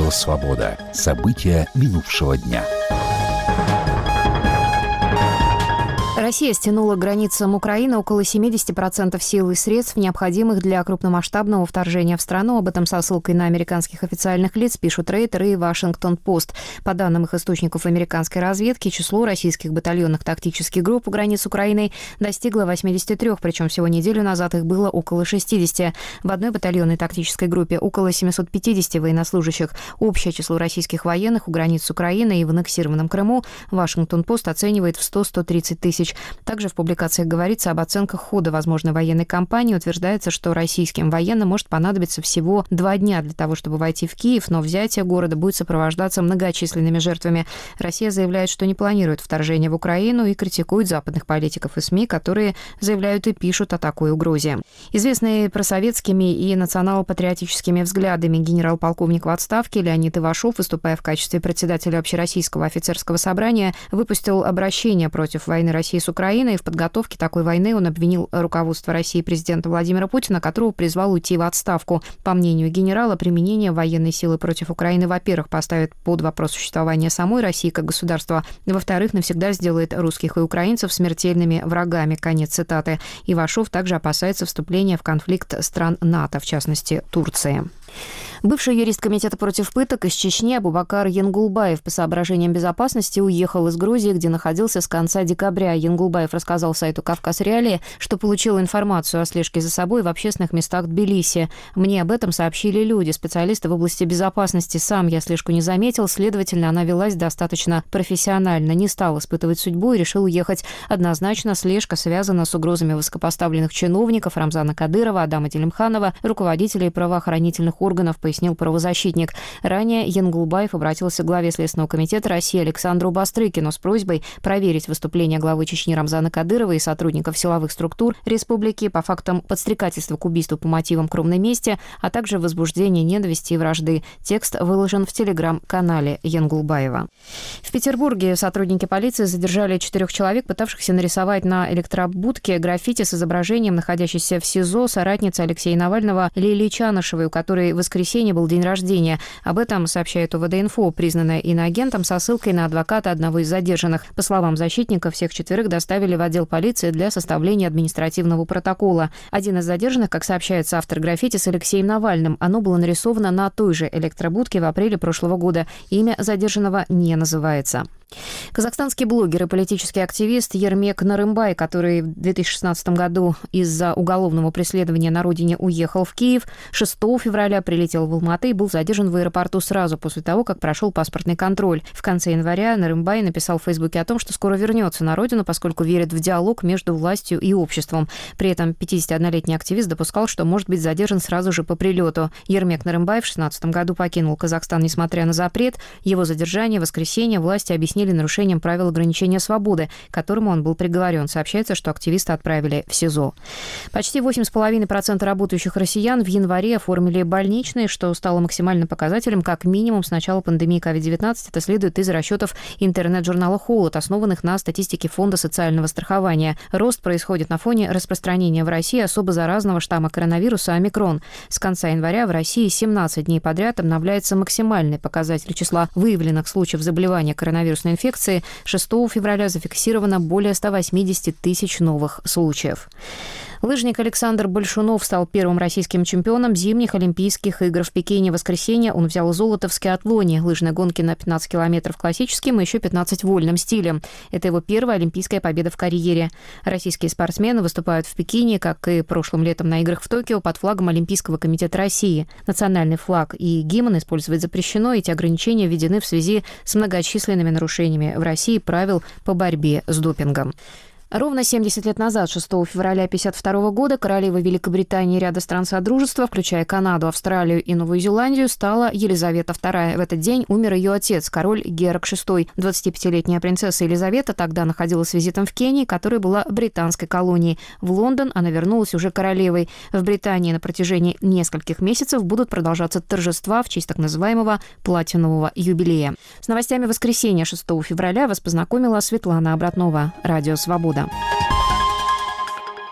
Радио «Свобода». События минувшего дня. Россия стянула к границам Украины около 70% сил и средств, необходимых для крупномасштабного вторжения в страну. Об этом со ссылкой на американских официальных лиц пишут Рейтер и Вашингтон-Пост. По данным их источников американской разведки, число российских батальонных тактических групп у границ Украины достигло 83, причем всего неделю назад их было около 60. В одной батальонной тактической группе около 750 военнослужащих. Общее число российских военных у границ Украины и в аннексированном Крыму Вашингтон-Пост оценивает в 100-130 тысяч. Также в публикациях говорится об оценках хода возможной военной кампании. Утверждается, что российским военным может понадобиться всего 2 дня для того, чтобы войти в Киев, но взятие города будет сопровождаться многочисленными жертвами. Россия заявляет, что не планирует вторжение в Украину и критикует западных политиков и СМИ, которые заявляют и пишут о такой угрозе. Известный просоветскими и национал-патриотическими взглядами генерал-полковник в отставке Леонид Ивашов, выступая в качестве председателя Общероссийского офицерского собрания, выпустил обращение против войны России с Украиной. В подготовке такой войны он обвинил руководство России президента Владимира Путина, которого призвал уйти в отставку. По мнению генерала, применение военной силы против Украины, во-первых, поставит под вопрос существование самой России как государства, во-вторых, навсегда сделает русских и украинцев смертельными врагами. Конец цитаты. Ивашов также опасается вступления в конфликт стран НАТО, в частности, Турции. Бывший юрист Комитета против пыток из Чечни Абубакар Янгулбаев по соображениям безопасности уехал из Грузии, где находился с конца декабря. Янгулбаев рассказал сайту «Кавказ Реалии», что получил информацию о слежке за собой в общественных местах Тбилиси. «Мне об этом сообщили люди, специалисты в области безопасности. Сам я слежку не заметил, следовательно, она велась достаточно профессионально. Не стал испытывать судьбу и решил уехать. Однозначно, слежка связана с угрозами высокопоставленных чиновников Рамзана Кадырова, Адама Делимханова, руководителей правоохранительных органов», пояснил правозащитник. Ранее Янгулбаев обратился к главе Следственного комитета России Александру Бастрыкину с просьбой проверить выступления главы Чечни Рамзана Кадырова и сотрудников силовых структур республики по фактам подстрекательства к убийству по мотивам кровной мести, а также возбуждения ненависти и вражды. Текст выложен в телеграм-канале Янгулбаева. В Петербурге сотрудники полиции задержали 4 человек, пытавшихся нарисовать на электробудке граффити с изображением находящейся в СИЗО соратницы Алексея Навального Лилии Чанышевой, у которой в воскресенье был день рождения. Об этом сообщает УВД-инфо, признанная иноагентом, со ссылкой на адвоката одного из задержанных. По словам защитника, всех 4 доставили в отдел полиции для составления административного протокола. Один из задержанных, как сообщается, автор граффити с Алексеем Навальным. Оно было нарисовано на той же электробудке в апреле прошлого года. Имя задержанного не называется. Казахстанский блогер и политический активист Ермек Нарымбай, который в 2016 году из-за уголовного преследования на родине уехал в Киев, 6 февраля прилетел в Алматы и был задержан в аэропорту сразу после того, как прошел паспортный контроль. В конце января Нарымбай написал в Фейсбуке о том, что скоро вернется на родину, поскольку верит в диалог между властью и обществом. При этом 51-летний активист допускал, что может быть задержан сразу же по прилету. Ермек Нарымбай в 2016 году покинул Казахстан, несмотря на запрет. Его задержание в воскресенье власти объяснили нарушением правил ограничения свободы, к которому он был приговорен. Сообщается, что активиста отправили в СИЗО. Почти 8,5% работающих россиян в январе оформили больничные, что стало максимальным показателем как минимум с начала пандемии COVID-19. Это следует из расчетов интернет-журнала «Холод», основанных на статистике Фонда социального страхования. Рост происходит на фоне распространения в России особо заразного штамма коронавируса омикрон. С конца января в России 17 дней подряд обновляется максимальный показатель числа выявленных случаев заболевания коронавирусной инфекции. 6 февраля зафиксировано более 180 тысяч новых случаев. Лыжник Александр Большунов стал первым российским чемпионом зимних Олимпийских игр в Пекине. В воскресенье он взял золото в скиатлоне, лыжной гонке на 15 километров классическим и еще 15 вольным стилем. Это его первая олимпийская победа в карьере. Российские спортсмены выступают в Пекине, как и прошлым летом на играх в Токио, под флагом Олимпийского комитета России. Национальный флаг и гимн использовать запрещено. Эти ограничения введены в связи с многочисленными нарушениями в России правил по борьбе с допингом. Ровно 70 лет назад, 6 февраля 1952 года, королевой Великобритании и ряда стран Содружества, включая Канаду, Австралию и Новую Зеландию, стала Елизавета II. В этот день умер ее отец, король Георг VI. 25-летняя принцесса Елизавета тогда находилась с визитом в Кении, которая была британской колонией. В Лондон она вернулась уже королевой. В Британии на протяжении нескольких месяцев будут продолжаться торжества в честь так называемого платинового юбилея. С новостями воскресенья 6 февраля вас познакомила Светлана Обратнова. Радио «Свобода».